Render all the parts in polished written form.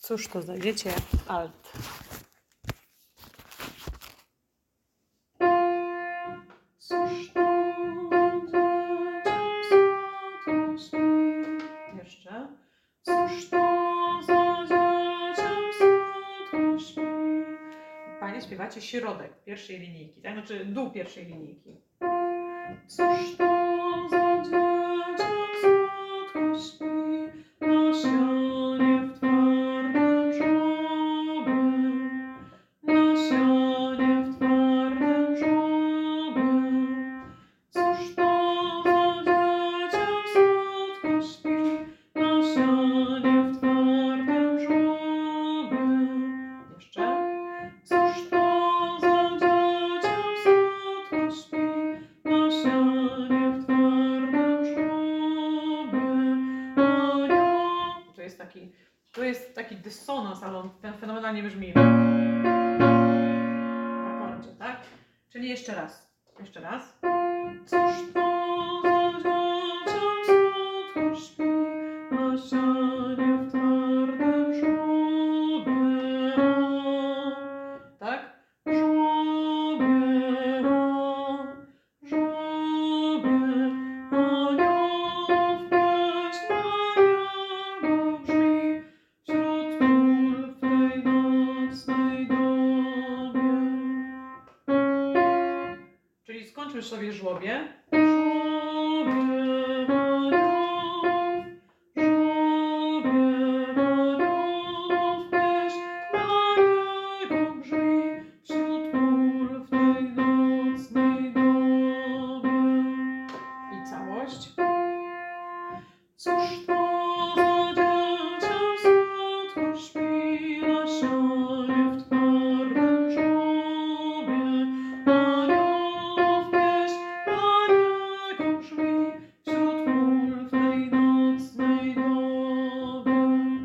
Cóż to znajdziecie? Alt. Cóż to jeszcze? Cóż to za dziecię słodko śpi? Panie śpiewacie środek pierwszej linijki, tak? Znaczy dół pierwszej linijki. Cóż to za dziecię słodko śpi na sianie w twardym żłobie, na sianie w twardym żłobie. Cóż to za dziecię słodko śpi na sianie w twardym żłobie. Jeszcze? Cóż to za dziecię słodko śpi na sianie w twardym żłobie. Anioł. To jest taki dysonans, ale on fenomenalnie brzmi. W akordzie, tak? Czyli jeszcze raz. Jeszcze raz. Cóż to za dziecię słodko śpi na sianie w twardym żłobie. Tak? Żłobie, żłobie, aniołów pieśń anielów brzmi wśród pól w tej nocnej dobie. Czyli skończmy sobie żłobie. Cóż to za dziecię słodko śpi na sianie w twardym żłobie. Aniołów pieśń dla niego brzmi wśród pól w tej nocnej dobie.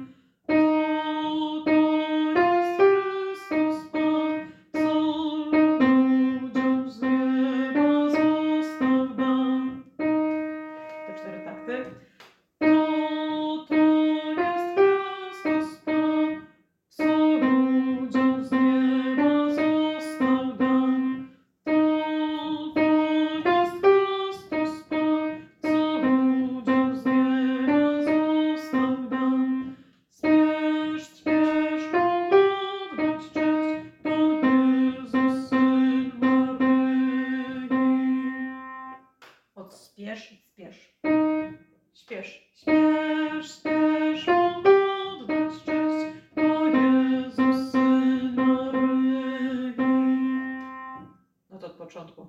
To jest Chrystus Pan, co ludziom z nieba został dan. Te 4 takty. To jest Chrystus Pan, co ludziom z nieba został dan. To jest Chrystus Pan, co ludziom z nieba został dan. Śpiesz, śpiesz, oddać cześć, to Jezus, Syn Maryi. Od śpiesz, śpiesz. Śpiesz, śpiesz, śpiesz, oddać cześć, to Jezus, Syn Maryi. No to od początku.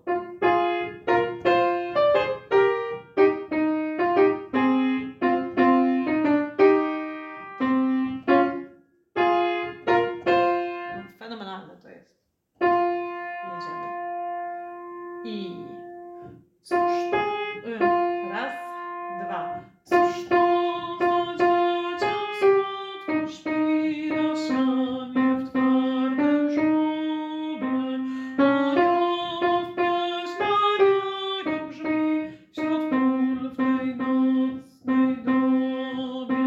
No, fenomenalne to jest. Jedziemy. I cóż to? Raz, dwa. Cóż to za dziecię słodko śpi na sianie w twardym żłobie. Aniołów pieśń dla niego brzmi wśród pól w tej nocnej dobie.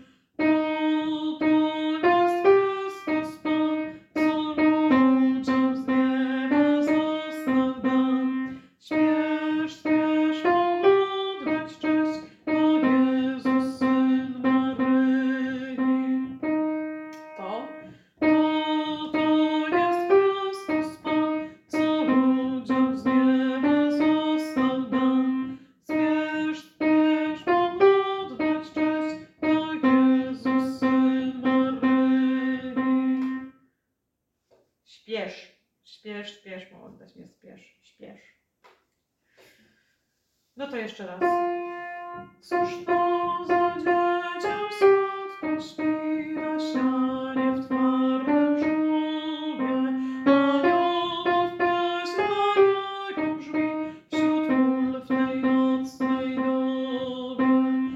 To jest Chrystus Pan, co ludziom z nieba został dan. Śpiesz, śpiesz, oddać cześć, to Jezus, Syn Maryi. To jest Chrystus Pan, co ludziom z nieba został dan. Śpiesz, śpiesz, oddać cześć, to Jezus, Syn Maryi. Śpiesz, śpiesz, śpiesz, mu oddać, nie spiesz, śpiesz. No to jeszcze raz. Cóż to za dziecię słodko śpi na sianie w twardym żłobie. Aniołów pieśń dla niego brzmi wśród pól w tej nocnej dobie.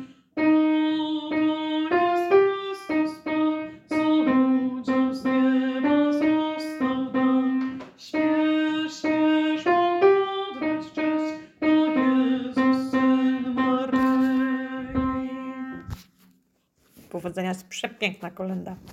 To jest Chrystus Pan, co ludziom z nieba został dan. Śpiesz, śpiesz, oddać cześć, to Jezus, Syn Maryi. Powodzenia, jest przepiękna kolenda.